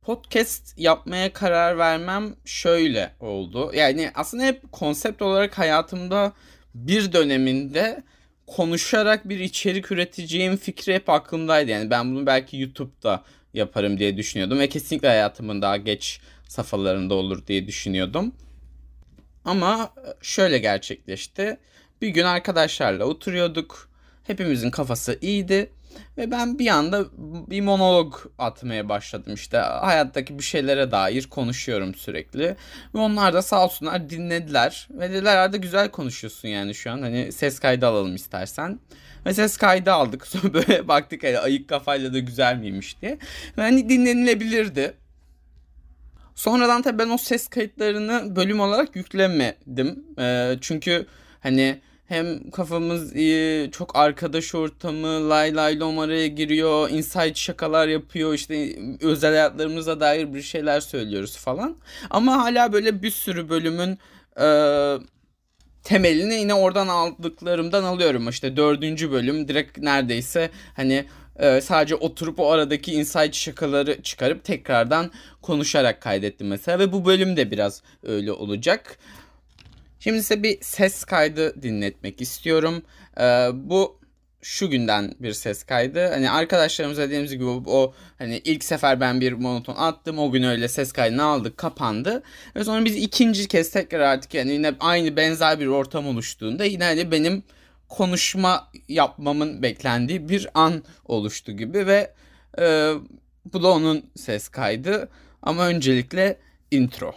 Podcast yapmaya karar vermem şöyle oldu. Yani aslında hep konsept olarak hayatımda bir döneminde konuşarak bir içerik üreteceğim fikri hep aklımdaydı. Yani ben bunu belki YouTube'da yaparım diye düşünüyordum ve kesinlikle hayatımın daha geç safhalarında olur diye düşünüyordum. Ama şöyle gerçekleşti. Bir gün arkadaşlarla oturuyorduk. Hepimizin kafası iyiydi. Ve ben bir anda bir monolog atmaya başladım işte. Hayattaki bir şeylere dair konuşuyorum sürekli. Ve onlar da sağ olsunlar dinlediler. Ve dediler Arda güzel konuşuyorsun yani şu an. Hani ses kaydı alalım istersen. Ve ses kaydı aldık. Sonra böyle baktık hani ayık kafayla da güzel miymiş diye. Ve hani dinlenilebilirdi. Sonradan tabii ben o ses kayıtlarını bölüm olarak yüklemedim. Çünkü hani hem kafamız iyi, çok arkadaş ortamı, lay lay lom araya giriyor, inside şakalar yapıyor, işte özel hayatlarımıza dair bir şeyler söylüyoruz falan. Ama hala böyle bir sürü bölümün e, temelini yine oradan aldıklarımdan alıyorum. İşte dördüncü bölüm direkt neredeyse hani sadece oturup o aradaki insight şakaları çıkarıp tekrardan konuşarak kaydettim mesela. Ve bu bölüm de biraz öyle olacak. Şimdi size bir ses kaydı dinletmek istiyorum. Bu şu günden bir ses kaydı. Hani arkadaşlarımıza dediğimiz gibi o hani ilk sefer ben bir monoton attım. O gün öyle ses kaydını aldık, kapandı. Ve sonra biz ikinci kez tekrar artık yani yine aynı benzer bir ortam oluştuğunda yine hani benim konuşma yapmamın beklendiği bir an oluştu gibi ve e, bu da onun ses kaydı. Ama öncelikle intro.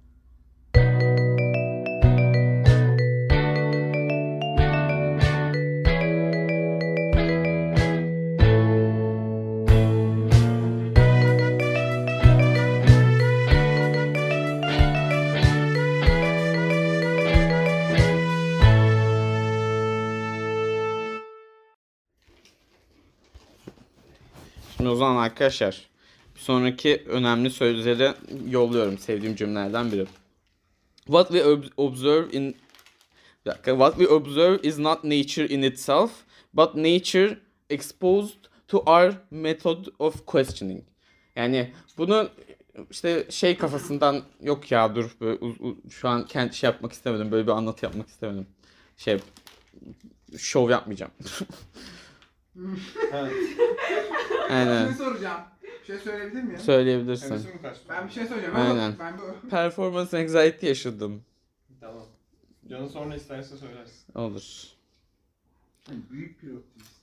Şimdi o zaman arkadaşlar bir sonraki önemli sözleri yolluyorum. Sevdiğim cümlelerden biri. What we observe in What we observe is not nature in itself, but nature exposed to our method of questioning. Yani bunu işte şey kafasından yok ya dur böyle, şu an kendi şey yapmak istemedim. Böyle bir anlatı yapmak istemedim. Şey şov yapmayacağım. Evet. Aynen. Bir şey soracağım. Bir şey söyleyebilir miyim? Söyleyebilirsin. Hevesim kaçtı. Ben bir şey söyleyeceğim Aynen. ama ben bu... Performance anxiety yaşadım. Tamam. Canı sonra isterse söylersin. Olur. Büyük bir optimist.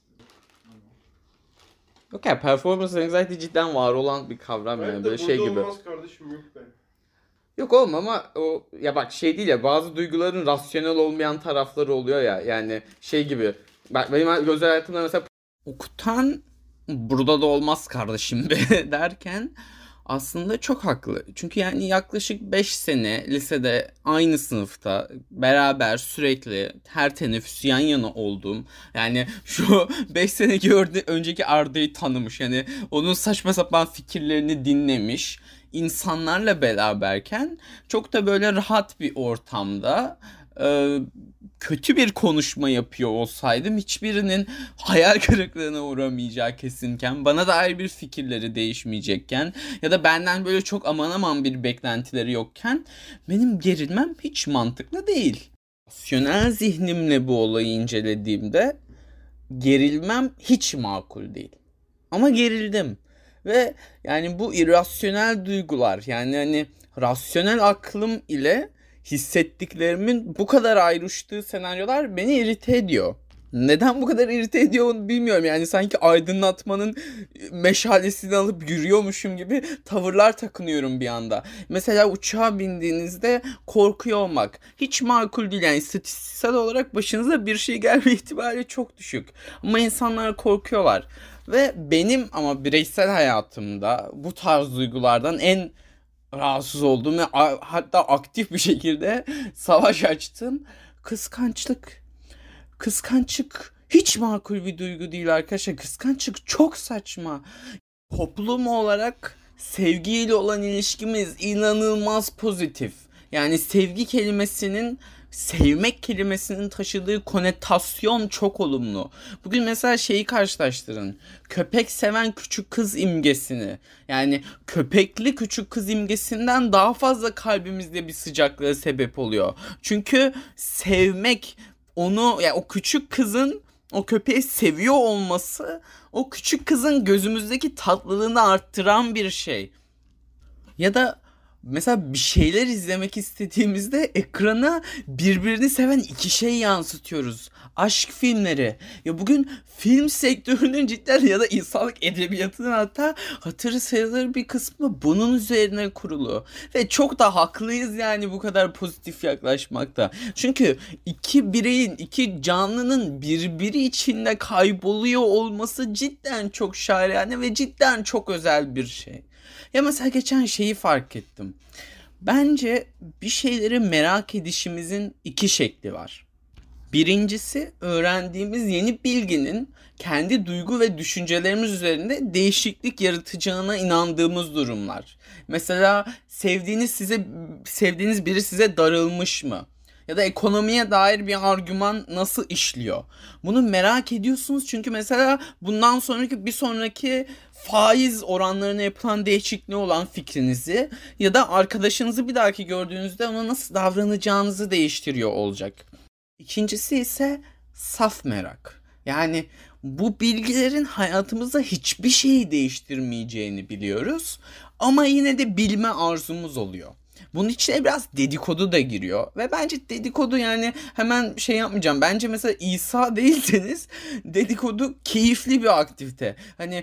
Yok ya performance anxiety cidden var olan bir kavram yani böyle şey gibi. olmaz kardeşim yok be. Yok oğlum ama o ya bak şey değil ya bazı duyguların rasyonel olmayan tarafları oluyor ya yani şey gibi. Bak benim özel hayatımda mesela okutan burada da olmaz kardeşim be derken aslında çok haklı. Çünkü yani yaklaşık 5 sene lisede aynı sınıfta beraber sürekli her teneffüs yan yana olduğum yani şu 5 sene önceki Arda'yı tanımış yani onun saçma sapan fikirlerini dinlemiş insanlarla beraberken çok da böyle rahat bir ortamda kötü bir konuşma yapıyor olsaydım hiçbirinin hayal kırıklığına uğramayacağı kesinken bana dair bir fikirleri değişmeyecekken ya da benden böyle çok aman aman bir beklentileri yokken benim gerilmem hiç mantıklı değil. Rasyonel zihnimle bu olayı incelediğimde gerilmem hiç makul değil. Ama gerildim. Ve yani bu irrasyonel duygular yani hani rasyonel aklım ile hissettiklerimin bu kadar ayrıştığı senaryolar beni irite ediyor. Neden bu kadar irite ediyor onu bilmiyorum. Yani sanki aydınlatmanın meşalesini alıp yürüyormuşum gibi tavırlar takınıyorum bir anda. Mesela uçağa bindiğinizde korkuyor olmak hiç makul değil. Yani istatistiksel olarak başınıza bir şey gelme ihtimali çok düşük. Ama insanlar korkuyorlar. Ve benim ama bireysel hayatımda bu tarz duygulardan en rahatsız olduğum ve hatta aktif bir şekilde savaş açtığım kıskançlık. Kıskançlık hiç makul bir duygu değil arkadaşlar. Kıskançlık çok saçma. Toplum olarak sevgiyle olan ilişkimiz inanılmaz pozitif. Yani sevmek kelimesinin taşıdığı konotasyon çok olumlu. Bugün mesela şeyi karşılaştırın. Köpek seven küçük kız imgesini. Yani köpekli küçük kız imgesinden daha fazla kalbimizde bir sıcaklığa sebep oluyor. Çünkü sevmek, onu yani o küçük kızın o köpeği seviyor olması, o küçük kızın gözümüzdeki tatlılığını arttıran bir şey. Ya da mesela bir şeyler izlemek istediğimizde ekrana birbirini seven iki şey yansıtıyoruz. Aşk filmleri. Ya bugün film sektörünün cidden ya da insanlık edebiyatının hatta hatırı sayılır bir kısmı bunun üzerine kurulu. Ve çok da haklıyız yani bu kadar pozitif yaklaşmakta. Çünkü iki bireyin, iki canlının birbiri içinde kayboluyor olması cidden çok şahane ve cidden çok özel bir şey. Ya mesela geçen şeyi fark ettim. Bence bir şeyleri merak edişimizin iki şekli var. Birincisi, öğrendiğimiz yeni bilginin kendi duygu ve düşüncelerimiz üzerinde değişiklik yaratacağına inandığımız durumlar. Mesela sevdiğiniz biri size darılmış mı? Ya da ekonomiye dair bir argüman nasıl işliyor? Bunu merak ediyorsunuz çünkü mesela bundan sonraki bir sonraki faiz oranlarına yapılan değişikliği olan fikrinizi ya da arkadaşınızı bir dahaki gördüğünüzde ona nasıl davranacağınızı değiştiriyor olacak. İkincisi ise saf merak. Yani bu bilgilerin hayatımızda hiçbir şeyi değiştirmeyeceğini biliyoruz ama yine de bilme arzumuz oluyor. Bunun içine biraz dedikodu da giriyor ve bence dedikodu yani hemen şey yapmayacağım. Bence mesela İsa değilseniz dedikodu keyifli bir aktivite. Hani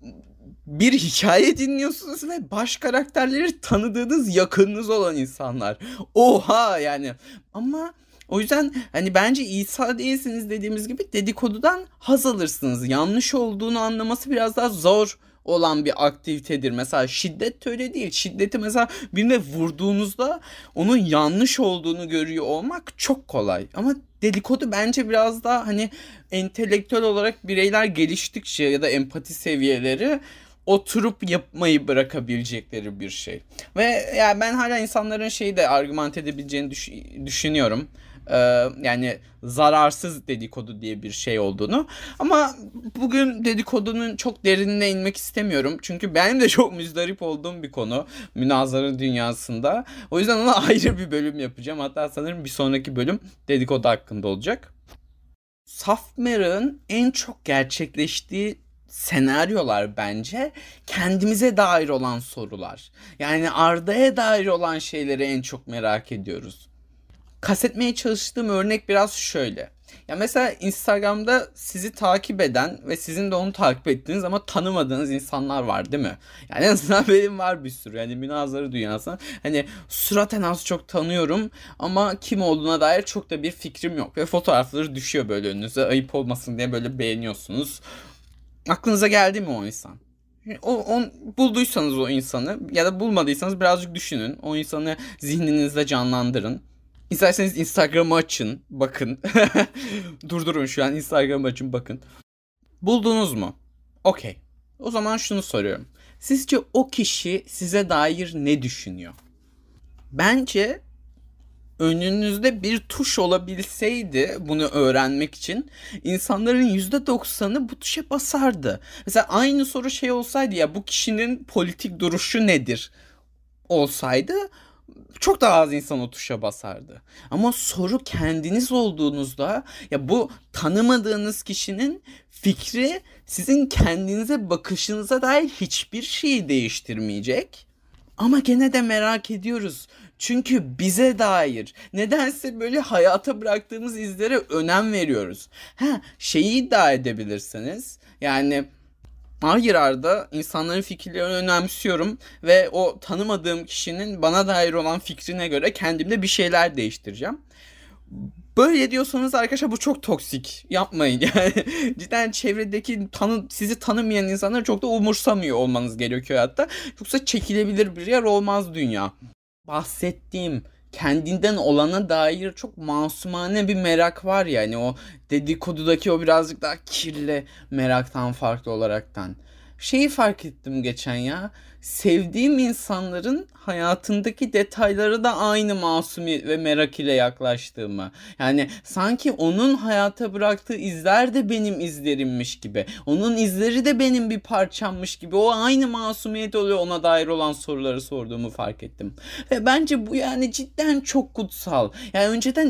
bir hikaye dinliyorsunuz ve baş karakterleri tanıdığınız, yakınınız olan insanlar. Oha yani. Ama o yüzden hani bence İsa değilsiniz dediğimiz gibi dedikodudan haz alırsınız. Yanlış olduğunu anlaması biraz daha zor olan bir aktivitedir. Mesela şiddet de öyle değil. Şiddeti mesela birine vurduğunuzda onun yanlış olduğunu görüyor olmak çok kolay. Ama dedikodu bence biraz daha hani entelektüel olarak bireyler geliştikçe ya da empati seviyeleri oturup yapmayı bırakabilecekleri bir şey. Ve yani ben hala insanların şeyi de argüman edebileceğini düşünüyorum. Yani zararsız dedikodu diye bir şey olduğunu. Ama bugün dedikodunun çok derinine inmek istemiyorum. Çünkü benim de çok müzdarip olduğum bir konu münazara dünyasında. O yüzden ona ayrı bir bölüm yapacağım. Hatta sanırım bir sonraki bölüm dedikodu hakkında olacak. Saf merakın en çok gerçekleştiği senaryolar bence kendimize dair olan sorular. Yani Arda'ya dair olan şeyleri en çok merak ediyoruz. Kastetmeye çalıştığım örnek biraz şöyle. Ya mesela Instagram'da sizi takip eden ve sizin de onu takip ettiğiniz ama tanımadığınız insanlar var değil mi? Yani en azından benim var bir sürü. Yani münazara dünyasında hani suraten az çok tanıyorum ama kim olduğuna dair çok da bir fikrim yok. Ve fotoğrafları düşüyor böyle önünüze, ayıp olmasın diye böyle beğeniyorsunuz. Aklınıza geldi mi o insan? Bulduysanız o insanı ya da bulmadıysanız birazcık düşünün. O insanı zihninizde canlandırın. İsterseniz Instagram'ı açın, bakın. Durdurun şu an Instagram'ı açın, bakın. Buldunuz mu? Okey. O zaman şunu soruyorum. Sizce o kişi size dair ne düşünüyor? Bence önünüzde bir tuş olabilseydi bunu öğrenmek için insanların %90'ı bu tuşa basardı. Mesela aynı soru şey olsaydı ya bu kişinin politik duruşu nedir olsaydı çok daha az insan o tuşa basardı. Ama soru kendiniz olduğunuzda ya bu tanımadığınız kişinin fikri sizin kendinize bakışınıza dair hiçbir şeyi değiştirmeyecek. Ama gene de merak ediyoruz. Çünkü bize dair nedense böyle hayata bıraktığımız izlere önem veriyoruz. Şeyi iddia edebilirsiniz. Yani hayır Arda, insanların fikirlerini önemsiyorum ve o tanımadığım kişinin bana dair olan fikrine göre kendimde bir şeyler değiştireceğim. Böyle diyorsanız arkadaşlar bu çok toksik. Yapmayın yani. Cidden çevredeki sizi tanımayan insanları çok da umursamıyor olmanız gerekiyor hatta. Yoksa çekilebilir bir yer olmaz dünya. Bahsettiğim kendinden olana dair çok masumane bir merak var ya hani o dedikodudaki o birazcık daha kirli meraktan farklı olaraktan. Şeyi fark ettim geçen ya. sevdiğim insanların hayatındaki detaylara da aynı masumiyet ve merak ile yaklaştığımı. Yani sanki onun hayata bıraktığı izler de benim izlerimmiş gibi. Onun izleri de benim bir parçammış gibi. O aynı masumiyet oluyor ona dair olan soruları sorduğumu fark ettim. Ve bence bu yani cidden çok kutsal. Yani önceden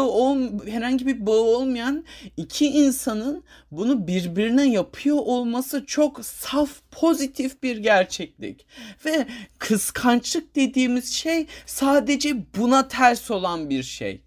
herhangi bir bağı olmayan iki insanın bunu birbirine yapıyor olması çok saf, pozitif bir gerçeklik. Ve kıskançlık dediğimiz şey sadece buna ters olan bir şey.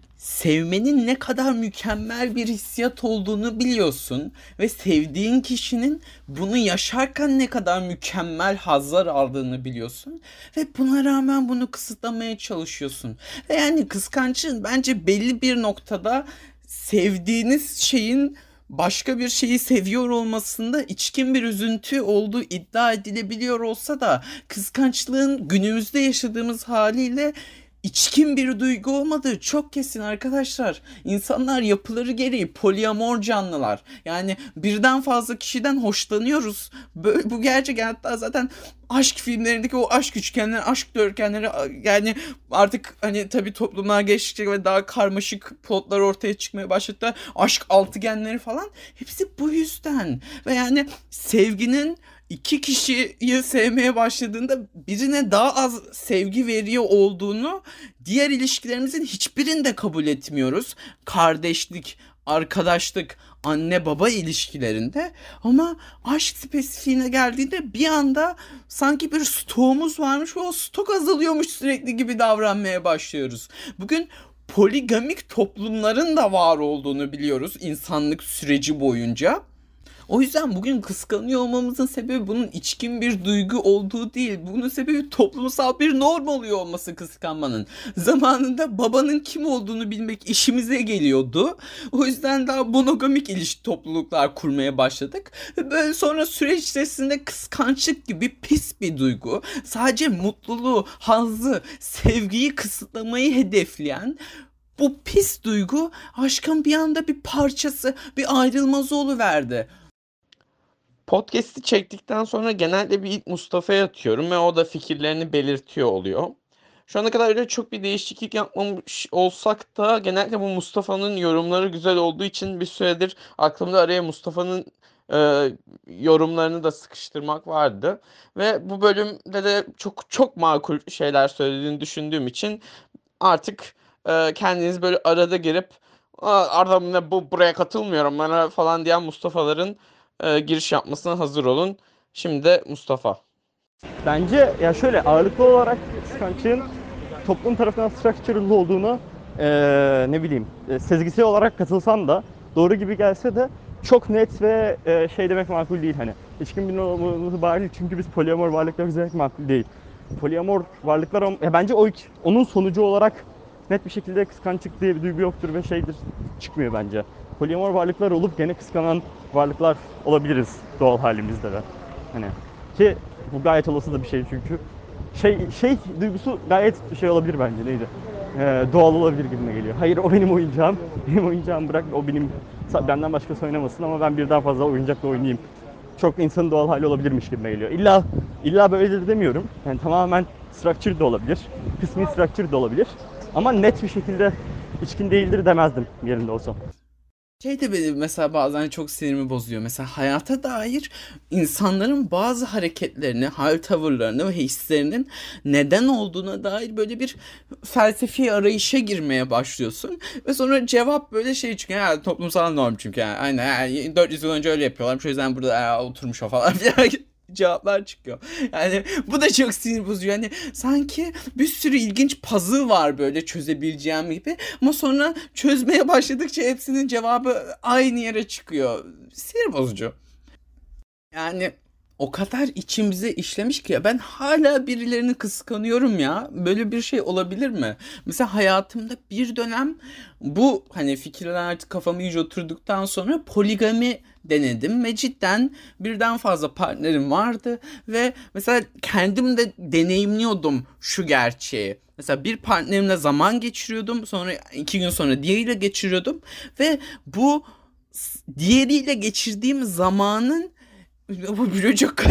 Sevmenin ne kadar mükemmel bir hissiyat olduğunu biliyorsun ve sevdiğin kişinin bunu yaşarken ne kadar mükemmel hazzlar aldığını biliyorsun ve buna rağmen bunu kısıtlamaya çalışıyorsun. Ve yani kıskançlığın bence belli bir noktada sevdiğiniz şeyin başka bir şeyi seviyor olmasında içkin bir üzüntü olduğu iddia edilebiliyor olsa da kıskançlığın günümüzde yaşadığımız haliyle içkin bir duygu olmadığı çok kesin arkadaşlar. İnsanlar yapıları gereği polyamor canlılar. Yani birden fazla kişiden hoşlanıyoruz. Bu gerçek, hatta zaten aşk filmlerindeki o aşk üçgenleri, aşk dörtgenleri, yani artık hani tabii toplumlar geçtikçe ve daha karmaşık plotlar ortaya çıkmaya başladı. Aşk altıgenleri falan hepsi bu yüzden. Ve yani sevginin iki kişiyi sevmeye başladığında birine daha az sevgi veriyor olduğunu diğer ilişkilerimizin hiçbirinde kabul etmiyoruz. Kardeşlik, arkadaşlık, anne baba ilişkilerinde, ama aşk spesifiğine geldiğinde bir anda sanki bir stoğumuz varmış ve o stok azalıyormuş sürekli gibi davranmaya başlıyoruz. Bugün poligamik toplumların da var olduğunu biliyoruz insanlık süreci boyunca. O yüzden bugün kıskanıyor olmamızın sebebi bunun içkin bir duygu olduğu değil. Bunun sebebi toplumsal bir norm oluyor olması kıskanmanın. Zamanında babanın kim olduğunu bilmek işimize geliyordu. O yüzden daha monogamik ilişki topluluklar kurmaya başladık. Ve böyle sonra süreç içerisinde kıskançlık gibi pis bir duygu, sadece mutluluğu, hazzı, sevgiyi kısıtlamayı hedefleyen bu pis duygu aşkın bir anda bir parçası, bir ayrılmaz oluverdi. Podcast'i çektikten sonra genelde bir ilk Mustafa'ya atıyorum ve o da fikirlerini belirtiyor oluyor. Şu ana kadar öyle çok bir değişiklik yapmamış olsak da genellikle bu Mustafa'nın yorumları güzel olduğu için bir süredir aklımda araya Mustafa'nın yorumlarını da sıkıştırmak vardı. Ve bu bölümde de çok çok makul şeyler söylediğini düşündüğüm için artık kendiniz böyle arada girip Arda buraya katılmıyorum bana falan diyen Mustafa'ların giriş yapmasına hazır olun. Şimdi de Mustafa. Bence ya şöyle, ağırlıklı olarak kıskançlığın toplum tarafından structural olduğunu sezgisel olarak katılsam da, doğru gibi gelse de çok net ve şey demek makul değil hani. İçkin bir olması bari, çünkü biz polyamor varlıklar demek makul değil. Polyamor varlıklar bence onun sonucu olarak net bir şekilde kıskançlık diye bir duygu yoktur ve çıkmıyor bence. Polyamor varlıklar olup gene kıskanan varlıklar olabiliriz doğal halimizde de. Hani ki bu gayet olası da bir şey çünkü. Duygusu gayet olabilir bence, neydi? Doğal olabilir gibime geliyor. Hayır, o benim oyuncağım. Benim oyuncağımı bırak, o benden başkası oynamasın ama ben birden fazla oyuncakla oynayayım. Çok insanın doğal hali olabilirmiş gibime geliyor. İlla böyledir demiyorum. Yani tamamen structure de olabilir. Kısmi structure de olabilir. Ama net bir şekilde içkin değildir demezdim yerinde olsam. De benim mesela bazen çok sinirimi bozuyor. Mesela hayata dair insanların bazı hareketlerini, hal tavırlarını ve hislerinin neden olduğuna dair böyle bir felsefi arayışa girmeye başlıyorsun. Ve sonra cevap böyle çıkıyor. Yani toplumsal norm çünkü yani. Aynen yani 400 yıl önce öyle yapıyorlar. O yüzden burada oturmuş o falan filan cevaplar çıkıyor. Yani bu da çok sinir bozuyor. Yani sanki bir sürü ilginç puzzle var böyle çözebileceğim gibi. Ama sonra çözmeye başladıkça hepsinin cevabı aynı yere çıkıyor. Sinir bozucu. Yani o kadar içimize işlemiş ki ben hala birilerini kıskanıyorum ya. Böyle bir şey olabilir mi? Mesela hayatımda bir dönem bu hani fikirler artık kafama iyice oturduktan sonra poligami denedim ve cidden birden fazla partnerim vardı ve mesela kendim de deneyimliyordum şu gerçeği. Mesela bir partnerimle zaman geçiriyordum, sonra 2 gün sonra diğeriyle geçiriyordum ve bu diğeriyle geçirdiğim zamanın bu çok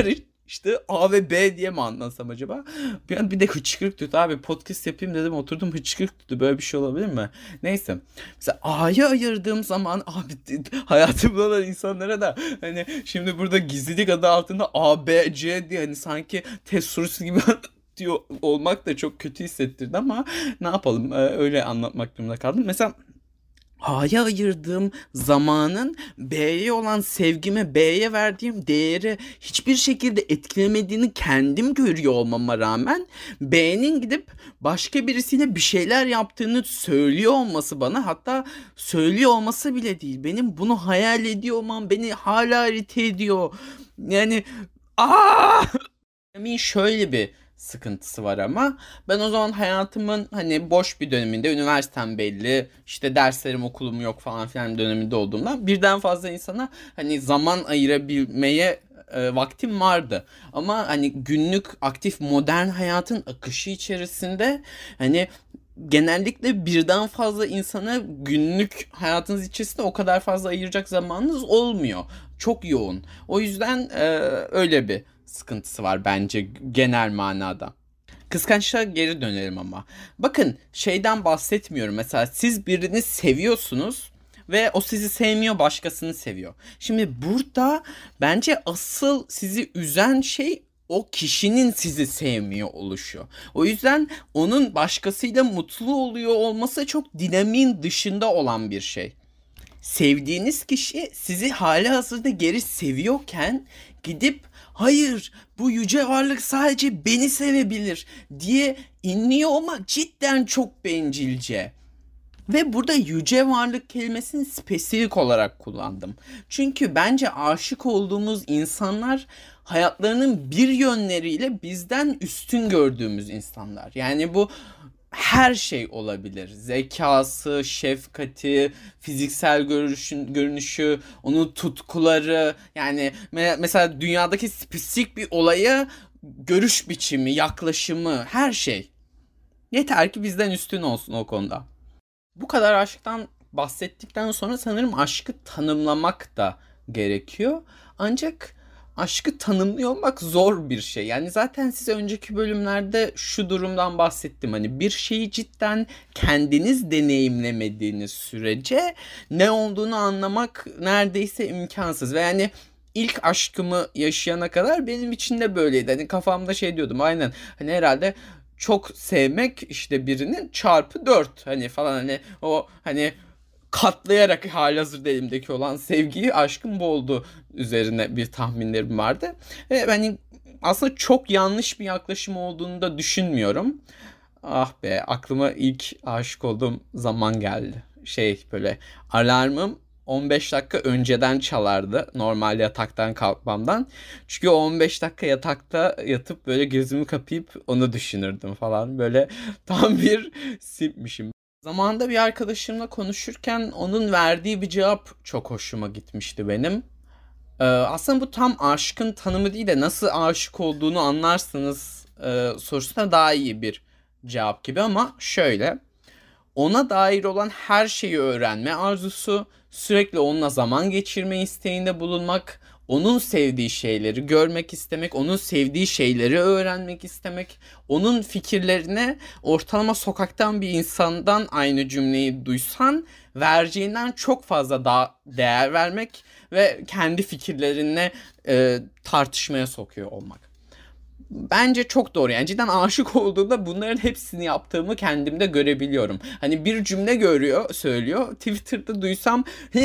İşte A ve B diye mi anlansam acaba? Bir de hıçkırık tuttu abi, podcast yapayım dedim, oturdum hıçkırık tuttu. Böyle bir şey olabilir mi? Neyse. Mesela A'ya ayırdığım zaman abi, hayatımda olan insanlara da hani şimdi burada gizlilik adı altında A, B, C diye hani sanki test sorusu gibi diyor olmak da çok kötü hissettirdi ama ne yapalım, öyle anlatmak durumunda kaldım. Mesela A'ya ayırdığım zamanın B'ye olan sevgime, B'ye verdiğim değeri hiçbir şekilde etkilemediğini kendim görüyor olmama rağmen B'nin gidip başka birisiyle bir şeyler yaptığını söylüyor olması bana, hatta söylüyor olması bile değil, benim bunu hayal ediyor olmam beni hala irite ediyor. Yani şöyle bir sıkıntısı var ama ben o zaman hayatımın hani boş bir döneminde, üniversitem belli, işte derslerim okulum yok falan filan döneminde olduğumdan birden fazla insana hani zaman ayırabilmeye vaktim vardı. Ama hani günlük aktif modern hayatın akışı içerisinde hani genellikle birden fazla insana günlük hayatınız içerisinde o kadar fazla ayıracak zamanınız olmuyor. Çok yoğun. O yüzden öyle bir sıkıntısı var bence genel manada. Kıskançlığa geri dönelim ama. Bakın şeyden bahsetmiyorum. Mesela siz birini seviyorsunuz ve o sizi sevmiyor, başkasını seviyor. Şimdi burada bence asıl sizi üzen şey o kişinin sizi sevmiyor oluşu. O yüzden onun başkasıyla mutlu oluyor olması çok dinamiğin dışında olan bir şey. Sevdiğiniz kişi sizi halihazırda geri seviyorken gidip hayır bu yüce varlık sadece beni sevebilir diye inliyor olmak cidden çok bencilce. Ve burada yüce varlık kelimesini spesifik olarak kullandım. Çünkü bence aşık olduğumuz insanlar hayatlarının bir yönleriyle bizden üstün gördüğümüz insanlar. Yani bu her şey olabilir. Zekası, şefkati, fiziksel görünüşü, onun tutkuları. Yani mesela dünyadaki spesifik bir olaya görüş biçimi, yaklaşımı, her şey. Yeter ki bizden üstün olsun o konuda. Bu kadar aşktan bahsettikten sonra sanırım aşkı tanımlamak da gerekiyor. Ancak aşkı tanımlıyor olmak zor bir şey. Yani zaten size önceki bölümlerde şu durumdan bahsettim. Hani bir şeyi cidden kendiniz deneyimlemediğiniz sürece ne olduğunu anlamak neredeyse imkansız. Ve yani ilk aşkımı yaşayana kadar benim için de böyleydi. Hani kafamda şey diyordum, aynen hani herhalde çok sevmek işte birinin çarpı 4 hani falan, hani o hani katlayarak halihazırda elimdeki olan sevgiyi, aşkım bu oldu üzerine bir tahminlerim vardı. Ve hani aslında çok yanlış bir yaklaşım olduğunu da düşünmüyorum. Ah be, aklıma ilk aşık olduğum zaman geldi. Böyle alarmım 15 dakika önceden çalardı normal yataktan kalkmamdan. Çünkü o 15 dakika yatakta yatıp böyle gözümü kapayıp onu düşünürdüm falan. Böyle tam bir simpmişim. Zamanında bir arkadaşımla konuşurken onun verdiği bir cevap çok hoşuma gitmişti benim. Aslında bu tam aşkın tanımı değil de nasıl aşık olduğunu anlarsınız sorusuna daha iyi bir cevap gibi, ama şöyle. Ona dair olan her şeyi öğrenme arzusu, sürekli onunla zaman geçirme isteğinde bulunmak, onun sevdiği şeyleri görmek istemek, onun sevdiği şeyleri öğrenmek istemek, onun fikirlerine ortalama sokaktan bir insandan aynı cümleyi duysan vereceğinden çok fazla daha değer vermek ve kendi fikirlerine tartışmaya sokuyor olmak. Bence çok doğru. Yani cidden aşık olduğumda bunların hepsini yaptığımı kendimde görebiliyorum. Hani bir cümle söylüyor. Twitter'da duysam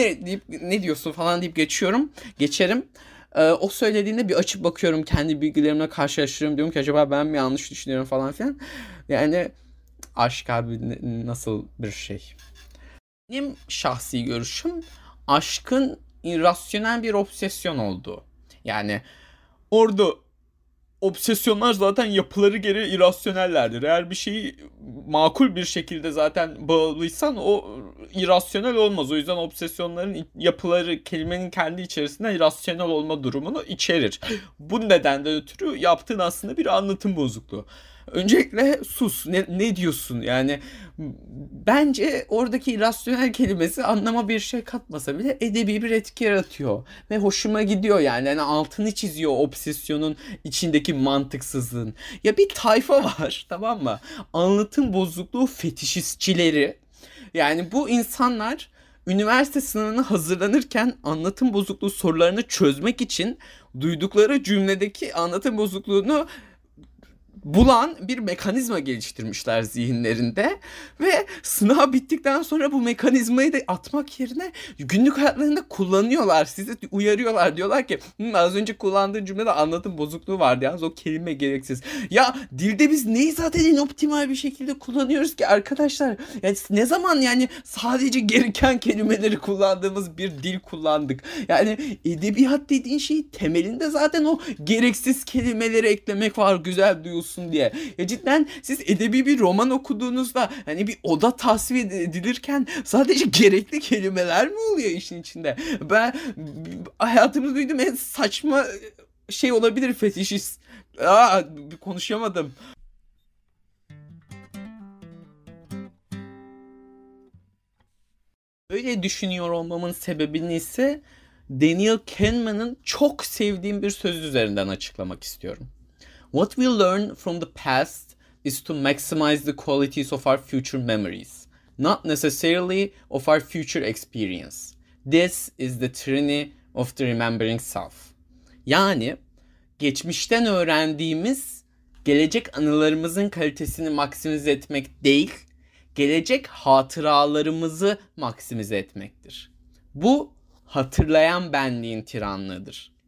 ne diyorsun falan deyip geçerim. O söylediğinde bir açıp bakıyorum, kendi bilgilerimle karşılaştırıyorum, diyorum ki acaba ben mi yanlış düşünüyorum falan filan. Yani aşk abi nasıl bir şey. Benim şahsi görüşüm aşkın irrasyonel bir obsesyon olduğu. Yani orada obsesyonlar zaten yapıları gereği irrasyonellerdir. Eğer bir şeyi makul bir şekilde zaten bağlıysan o irrasyonel olmaz. O yüzden obsesyonların yapıları kelimenin kendi içerisinde irrasyonel olma durumunu içerir. Bu nedenden ötürü yaptığın aslında bir anlatım bozukluğu. öncelikle sus. Ne diyorsun? Yani bence oradaki irrasyonel kelimesi anlama bir şey katmasa bile edebi bir etki yaratıyor. Ve hoşuma gidiyor yani. Yani altını çiziyor obsesyonun içindeki mantıksızlığın. Ya bir tayfa var, tamam mı? Anlatım bozukluğu fetişistçileri. Yani bu insanlar üniversite sınavına hazırlanırken anlatım bozukluğu sorularını çözmek için duydukları cümledeki anlatım bozukluğunu bulan bir mekanizma geliştirmişler zihinlerinde ve sınav bittikten sonra bu mekanizmayı da atmak yerine günlük hayatlarında kullanıyorlar. Sizi uyarıyorlar. Diyorlar ki az önce kullandığın cümlede anlatım bozukluğu vardı. Yalnız o kelime gereksiz. Ya dilde biz neyi zaten en optimal bir şekilde kullanıyoruz ki arkadaşlar? Yani ne zaman yani sadece gereken kelimeleri kullandığımız bir dil kullandık? Yani edebiyat dediğin şey temelinde zaten o gereksiz kelimeleri eklemek var, güzel duyulsun diye. Ya cidden siz edebi bir roman okuduğunuzda hani bir oda tasvir edilirken sadece gerekli kelimeler mi oluyor işin içinde? Ben hayatımda duyduğum en saçma şey olabilir fetişist. Konuşamadım. Öyle düşünüyor olmamın sebebini ise Daniel Kahneman'ın çok sevdiğim bir söz üzerinden açıklamak istiyorum. What we learn from the past is to maximize the qualities of our future memories, not necessarily of our future experience. This is the tyranny of the remembering self. Yani geçmişten öğrendiğimiz gelecek anılarımızın kalitesini maksimize etmek değil, gelecek hatıralarımızı maksimize etmektir. Bu hatırlayan benliğin tiranlığıdır.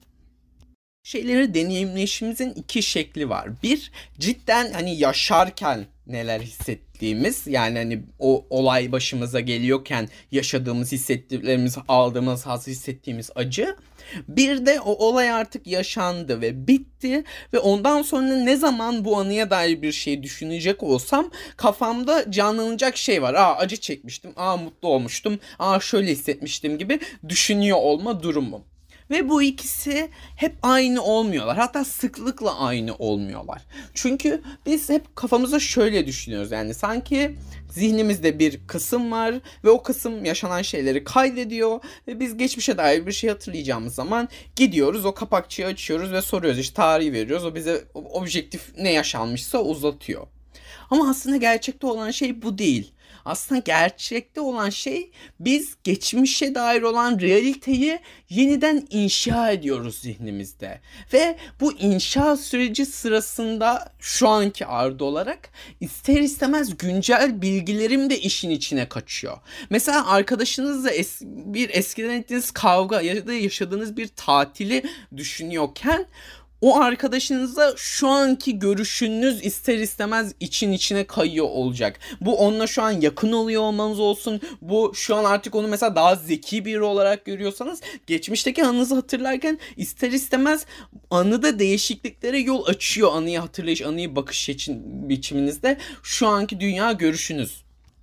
Şeyleri deneyimleşimizin iki şekli var. Bir, cidden hani yaşarken neler hissettiğimiz, yani hani o olay başımıza geliyorken yaşadığımız, hissettiklerimiz, aldığımız haz, hissettiğimiz acı. Bir de o olay artık yaşandı ve bitti ve ondan sonra ne zaman bu anıya dair bir şey düşünecek olsam kafamda canlanacak şey var. Acı çekmiştim, mutlu olmuştum, şöyle hissetmiştim gibi düşünüyor olma durumum. Ve bu ikisi hep aynı olmuyorlar. Hatta sıklıkla aynı olmuyorlar. Çünkü biz hep kafamızda şöyle düşünüyoruz. Yani sanki zihnimizde bir kısım var ve o kısım yaşanan şeyleri kaydediyor. Ve biz geçmişe dair bir şey hatırlayacağımız zaman gidiyoruz, o kapakçıyı açıyoruz ve soruyoruz. İşte tarihi veriyoruz. O bize objektif ne yaşanmışsa uzatıyor. Ama aslında gerçekte olan şey bu değil. Aslında gerçekte olan şey biz geçmişe dair olan realiteyi yeniden inşa ediyoruz zihnimizde. Ve bu inşa süreci sırasında şu anki Arda olarak ister istemez güncel bilgilerim de işin içine kaçıyor. Mesela arkadaşınızla bir eskiden ettiğiniz kavga ya da yaşadığınız bir tatili düşünüyorken o arkadaşınızla şu anki görüşünüz ister istemez için içine kayıyor olacak. Bu onunla şu an yakın oluyor olmanız olsun. Bu şu an artık onu mesela daha zeki biri olarak görüyorsanız geçmişteki anınızı hatırlarken ister istemez anıda değişikliklere yol açıyor. Anıyı hatırlayış, anıyı bakış biçiminizde şu anki dünya görüşünüz.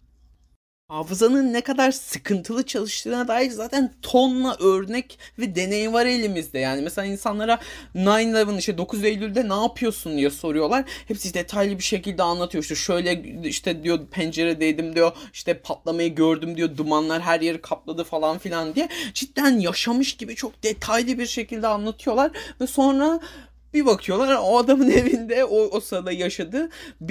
Hafızanın ne kadar sıkıntılı çalıştığına dair zaten tonla örnek ve deney var elimizde. Yani mesela insanlara 9/11 işte 9 Eylül'de ne yapıyorsun diye soruyorlar. Hepsi detaylı bir şekilde anlatıyor. İşte şöyle işte diyor penceredeydim diyor. İşte patlamayı gördüm diyor. Dumanlar her yeri kapladı falan filan diye. Cidden yaşamış gibi çok detaylı bir şekilde anlatıyorlar. Ve sonra bir bakıyorlar o adamın evinde o sırada yaşadığı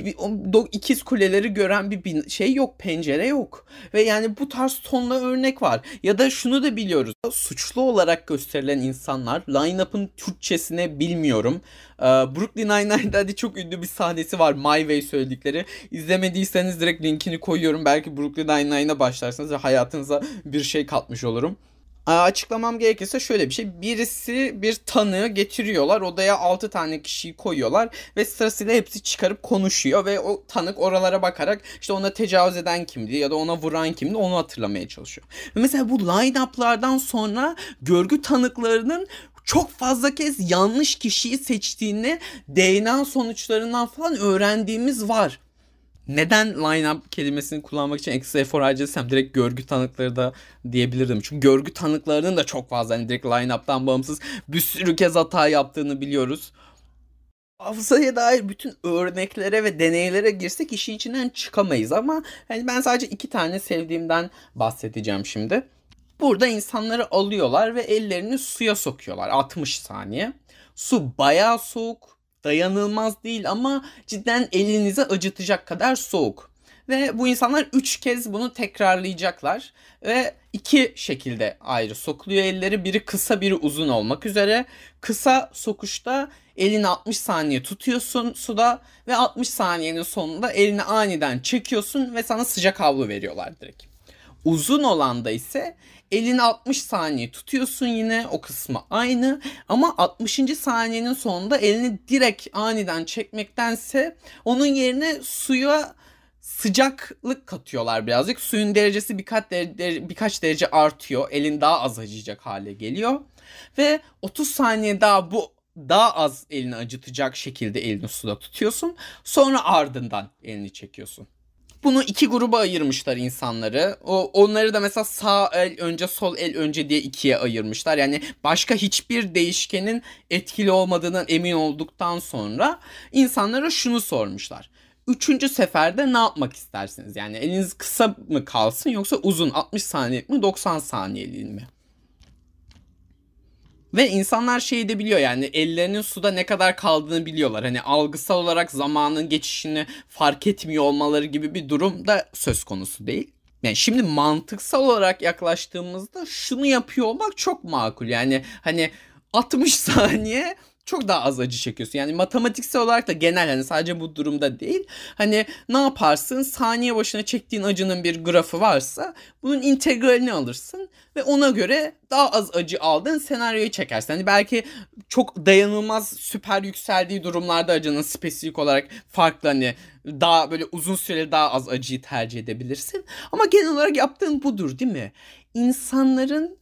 ikiz kuleleri gören bir şey yok, pencere yok. Ve yani bu tarz tonla örnek var. Ya da şunu da biliyoruz. Suçlu olarak gösterilen insanlar, line-up'ın Türkçesine bilmiyorum. Brooklyn Nine-Nine'da çok ünlü bir sahnesi var. My Way söyledikleri. İzlemediyseniz direkt linkini koyuyorum. Belki Brooklyn Nine-Nine'a başlarsınız ve hayatınıza bir şey katmış olurum. Açıklamam gerekirse şöyle bir şey. Birisi bir tanığı getiriyorlar. Odaya 6 tane kişiyi koyuyorlar. Ve sırasıyla hepsi çıkarıp konuşuyor. Ve o tanık oralara bakarak işte ona tecavüz eden kimdi ya da ona vuran kimdi onu hatırlamaya çalışıyor. Ve mesela bu line-up'lardan sonra görgü tanıklarının çok fazla kez yanlış kişiyi seçtiğini DNA sonuçlarından falan öğrendiğimiz var. Neden line-up kelimesini kullanmak için ekstra efor harcadıysam direkt görgü tanıkları da diyebilirdim. Çünkü görgü tanıklarının da çok fazla hani direkt line-up'tan bağımsız bir sürü kez hata yaptığını biliyoruz. Hafızaya dair bütün örneklere ve deneylere girsek işin içinden çıkamayız ama hani ben sadece 2 tane sevdiğimden bahsedeceğim şimdi. Burada insanları alıyorlar ve ellerini suya sokuyorlar 60 saniye. Su bayağı soğuk, dayanılmaz değil ama cidden elinizi acıtacak kadar soğuk. Ve bu insanlar 3 kez bunu tekrarlayacaklar. Ve 2 şekilde ayrı sokuluyor elleri. Biri kısa, biri uzun olmak üzere. Kısa sokuşta elini 60 saniye tutuyorsun suda ve 60 saniyenin sonunda elini aniden çekiyorsun ve sana sıcak havlu veriyorlar direkt. Uzun olanda ise elini 60 saniye tutuyorsun, yine o kısmı aynı ama 60. saniyenin sonunda elini direkt aniden çekmektense onun yerine suya sıcaklık katıyorlar birazcık. Suyun derecesi birkaç derece artıyor. Elin daha az acıyacak hale geliyor. Ve 30 saniye daha az elini acıtacak şekilde elini suda tutuyorsun. Sonra ardından elini çekiyorsun. Bunu 2 gruba ayırmışlar insanları. Onları da mesela sağ el önce, sol el önce diye 2'ye ayırmışlar. Yani başka hiçbir değişkenin etkili olmadığından emin olduktan sonra insanlara şunu sormuşlar. 3. seferde ne yapmak istersiniz? Yani eliniz kısa mı kalsın yoksa uzun 60 saniyelik mi 90 saniyeliğin mi? Ve insanlar şeyi de biliyor, yani ellerinin suda ne kadar kaldığını biliyorlar. Hani algısal olarak zamanın geçişini fark etmiyor olmaları gibi bir durum da söz konusu değil. Yani şimdi mantıksal olarak yaklaştığımızda şunu yapıyor olmak çok makul. Yani hani 60 saniye çok daha az acı çekiyorsun. Yani matematiksel olarak da genel, hani sadece bu durumda değil. Hani ne yaparsın? Saniye başına çektiğin acının bir grafı varsa bunun integralini alırsın ve ona göre daha az acı aldığın senaryoyu çekersin. Hani belki çok dayanılmaz süper yükseldiği durumlarda acının spesifik olarak farklı, hani daha böyle uzun süreli daha az acıyı tercih edebilirsin. Ama genel olarak yaptığın budur değil mi? İnsanların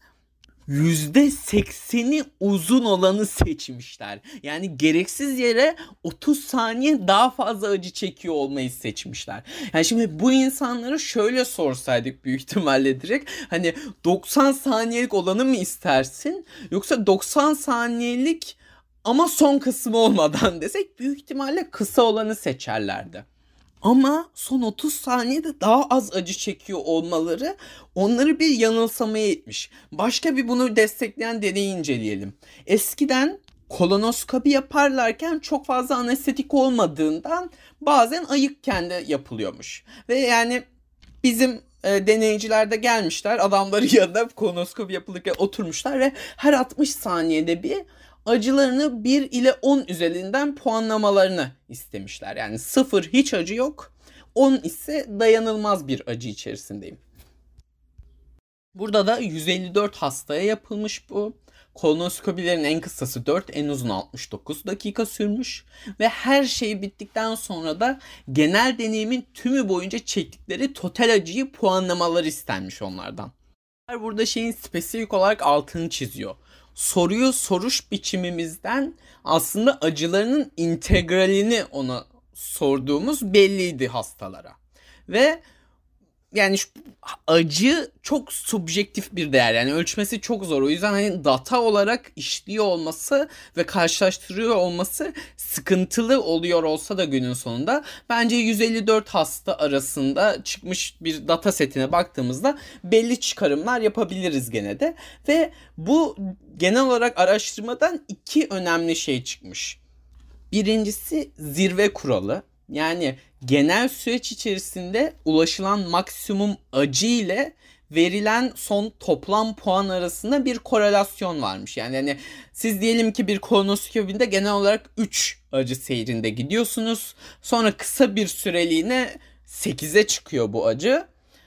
%80'i uzun olanı seçmişler. Yani gereksiz yere 30 saniye daha fazla acı çekiyor olmayı seçmişler. Yani şimdi bu insanlara şöyle sorsaydık büyük ihtimalle direkt, hani 90 saniyelik olanı mı istersin yoksa 90 saniyelik ama son kısmı olmadan desek, büyük ihtimalle kısa olanı seçerlerdi. Ama son 30 saniyede daha az acı çekiyor olmaları onları bir yanılsamaya itmiş. Başka bir bunu destekleyen deneyi inceleyelim. Eskiden kolonoskopi yaparlarken çok fazla anestetik olmadığından bazen ayıkken de yapılıyormuş. Ve yani bizim deneyiciler de gelmişler, adamların yanında kolonoskopi yapılırken oturmuşlar ve her 60 saniyede bir acılarını 1 ile 10 üzerinden puanlamalarını istemişler. Yani 0 hiç acı yok, 10 ise dayanılmaz bir acı içerisindeyim. Burada da 154 hastaya yapılmış bu. Kolonoskopilerin en kısası 4, en uzun 69 dakika sürmüş. Ve her şey bittikten sonra da genel deneyimin tümü boyunca çektikleri total acıyı puanlamaları istenmiş onlardan. Burada şeyin spesifik olarak altını çiziyor. Soruyu soruş biçimimizden aslında acılarının integralini ona sorduğumuz belliydi hastalara. Ve yani acı çok subjektif bir değer, yani ölçmesi çok zor. O yüzden hani data olarak işliyor olması ve karşılaştırıyor olması sıkıntılı oluyor olsa da günün sonunda bence 154 hasta arasında çıkmış bir data setine baktığımızda belli çıkarımlar yapabiliriz gene de. Ve bu genel olarak araştırmadan 2 önemli şey çıkmış. Birincisi zirve kuralı. Yani genel süreç içerisinde ulaşılan maksimum acı ile verilen son toplam puan arasında bir korelasyon varmış. Yani hani siz diyelim ki bir kolonoskopide genel olarak 3 acı seyrinde gidiyorsunuz. Sonra kısa bir süreliğine 8'e çıkıyor bu acı.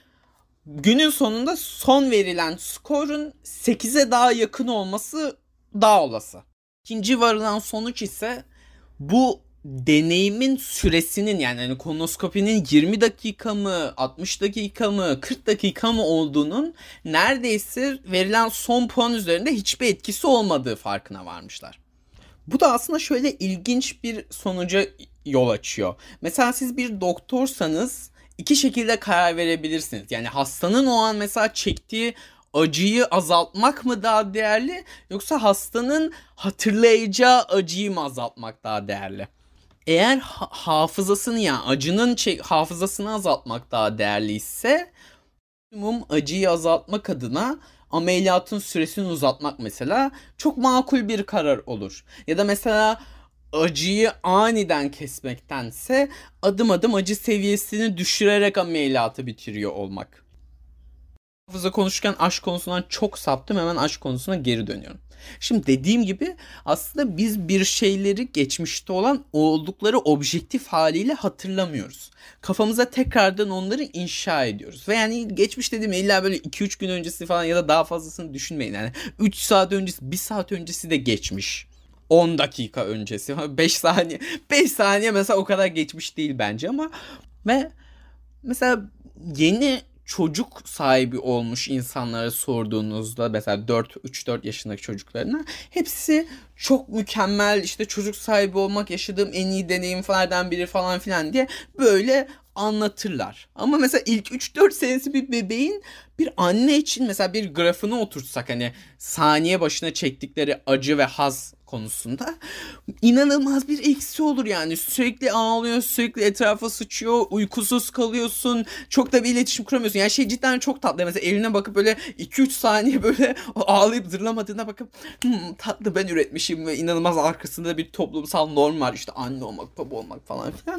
Günün sonunda son verilen skorun 8'e daha yakın olması daha olası. İkinci varılan sonuç ise bu deneyimin süresinin, yani hani kolonoskopinin 20 dakika mı, 60 dakika mı, 40 dakika mı olduğunun neredeyse verilen son puan üzerinde hiçbir etkisi olmadığı farkına varmışlar. Bu da aslında şöyle ilginç bir sonuca yol açıyor. Mesela siz bir doktorsanız 2 şekilde karar verebilirsiniz. Yani hastanın o an mesela çektiği acıyı azaltmak mı daha değerli yoksa hastanın hatırlayacağı acıyı mı azaltmak daha değerli? Eğer hafızasını, yani acının hafızasını azaltmak daha değerliyse, maksimum acıyı azaltmak adına ameliyatın süresini uzatmak mesela çok makul bir karar olur. Ya da mesela acıyı aniden kesmektense adım adım acı seviyesini düşürerek ameliyatı bitiriyor olmak. Hafıza konuşurken aşk konusundan çok saptım. Hemen aşk konusuna geri dönüyorum. Şimdi dediğim gibi aslında biz bir şeyleri geçmişte olan oldukları objektif haliyle hatırlamıyoruz. Kafamıza tekrardan onları inşa ediyoruz. Ve yani geçmiş dediğim illa böyle 2-3 gün öncesi falan ya da daha fazlasını düşünmeyin. Yani 3 saat öncesi, 1 saat öncesi de geçmiş. 10 dakika öncesi, 5 saniye. 5 saniye mesela o kadar geçmiş değil bence ama ve mesela yeni çocuk sahibi olmuş insanlara sorduğunuzda mesela 3-4 yaşındaki çocuklarına hepsi çok mükemmel, işte çocuk sahibi olmak yaşadığım en iyi deneyimlerden biri falan filan diye böyle anlatırlar. Ama mesela ilk 3-4 senesi bir bebeğin bir anne için mesela bir grafını oturtsak, hani saniye başına çektikleri acı ve haz konusunda inanılmaz bir eksi olur yani. Sürekli ağlıyor, sürekli etrafa sıçıyor, uykusuz kalıyorsun, çok da bir iletişim kuramıyorsun. Yani şey cidden çok tatlı. Mesela eline bakıp böyle 2-3 saniye böyle ağlayıp zırlamadığına bakıp tatlı, ben üretmişim ve inanılmaz arkasında bir toplumsal norm var. İşte anne olmak, baba olmak falan filan.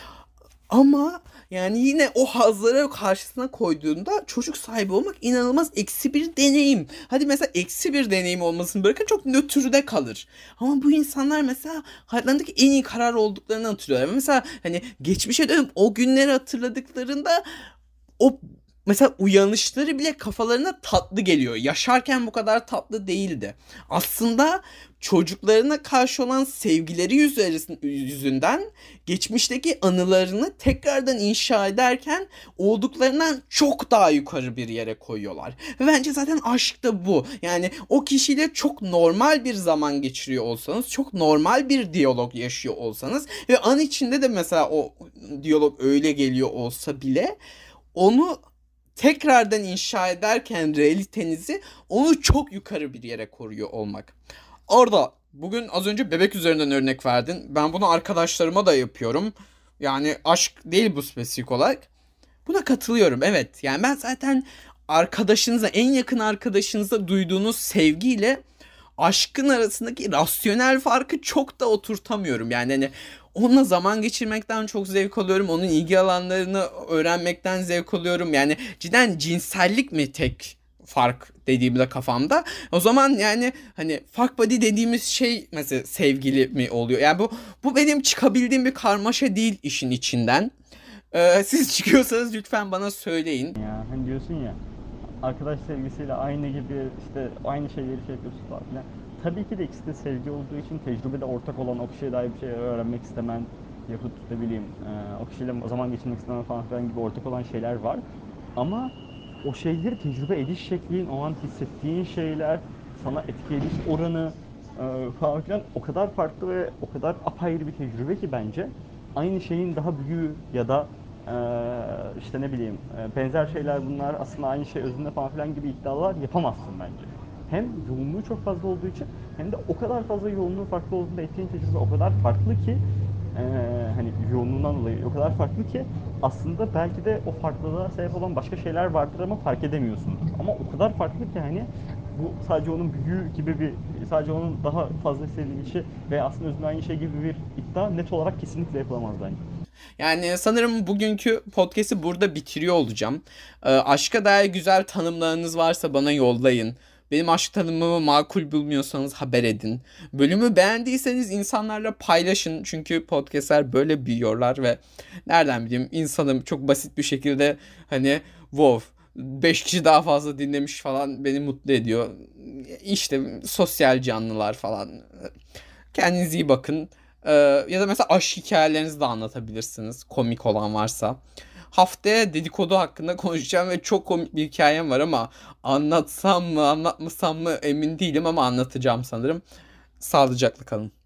Ama yani yine o hazları karşısına koyduğunda çocuk sahibi olmak inanılmaz eksi bir deneyim. Hadi mesela eksi bir deneyim olmasını bırakın, çok nötrde kalır. Ama bu insanlar mesela hayatlarındaki en iyi karar olduklarını hatırlıyorlar. Ve mesela hani geçmişe dönüp o günleri hatırladıklarında o mesela uyanışları bile kafalarına tatlı geliyor. Yaşarken bu kadar tatlı değildi. Aslında çocuklarına karşı olan sevgileri yüzünden geçmişteki anılarını tekrardan inşa ederken olduklarından çok daha yukarı bir yere koyuyorlar. Ve bence zaten aşk da bu. Yani o kişiyle çok normal bir zaman geçiriyor olsanız, çok normal bir diyalog yaşıyor olsanız ve an içinde de mesela o diyalog öyle geliyor olsa bile onu tekrardan inşa ederken realitenizi onu çok yukarı bir yere koruyor olmak. Orada bugün az önce bebek üzerinden örnek verdin. Ben bunu arkadaşlarıma da yapıyorum. Yani aşk değil bu spesifik olarak. Buna katılıyorum, evet. Yani ben zaten arkadaşınıza, en yakın arkadaşınıza duyduğunuz sevgiyle aşkın arasındaki rasyonel farkı çok da oturtamıyorum. Yani hani onunla zaman geçirmekten çok zevk alıyorum. Onun ilgi alanlarını öğrenmekten zevk alıyorum. Yani cidden cinsellik mi tek fark dediğimde kafamda? O zaman yani hani fuck buddy dediğimiz şey mesela sevgili mi oluyor? Yani bu benim çıkabildiğim bir karmaşa değil işin içinden. Siz çıkıyorsanız lütfen bana söyleyin. Ya hani diyorsun ya, arkadaş sevgisiyle aynı gibi işte aynı şeyleri şey yapıyorsun falan filan. Tabii ki de ikisi de sevgi olduğu için tecrübede ortak olan o kişiye dair bir şey öğrenmek istemen yahut ne bileyim o kişiyle zaman geçirmek istemen falan filan gibi ortak olan şeyler var. Ama o şeyleri tecrübe ediş şeklin, o an hissettiğin şeyler, sana etki ediş oranı falan filan o kadar farklı ve o kadar apayrı bir tecrübe ki bence aynı şeyin daha büyüğü ya da işte ne bileyim benzer şeyler bunlar aslında aynı şey özünde falan filan gibi iddialar yapamazsın bence. Hem yoğunluğu çok fazla olduğu için hem de o kadar fazla yoğunluğu farklı olduğunda ettiğin tecrübe o kadar farklı ki hani yoğunluğundan dolayı o kadar farklı ki aslında belki de o farklılığa sebep olan başka şeyler vardır ama fark edemiyorsundur. Ama o kadar farklı ki hani bu sadece onun büyüğü gibi bir, sadece onun daha fazla sevdiği kişi veya aslında özünde aynı şey gibi bir iddia net olarak kesinlikle yapılamaz bence. Yani sanırım bugünkü podcast'i burada bitiriyor olacağım. Aşka dair güzel tanımlarınız varsa bana yollayın. Benim aşk tanımımı makul bulmuyorsanız haber edin. Bölümü beğendiyseniz insanlarla paylaşın. Çünkü podcast'ler böyle büyüyorlar ve nereden bileyim, insanım çok basit bir şekilde hani wow 5 kişi daha fazla dinlemiş falan beni mutlu ediyor. İşte sosyal canlılar falan. Kendinize iyi bakın. Ya da mesela aşk hikayelerinizi de anlatabilirsiniz. Komik olan varsa. Haftaya dedikodu hakkında konuşacağım ve çok komik bir hikayem var ama anlatsam mı anlatmasam mı emin değilim ama anlatacağım sanırım. Sağlıcakla kalın.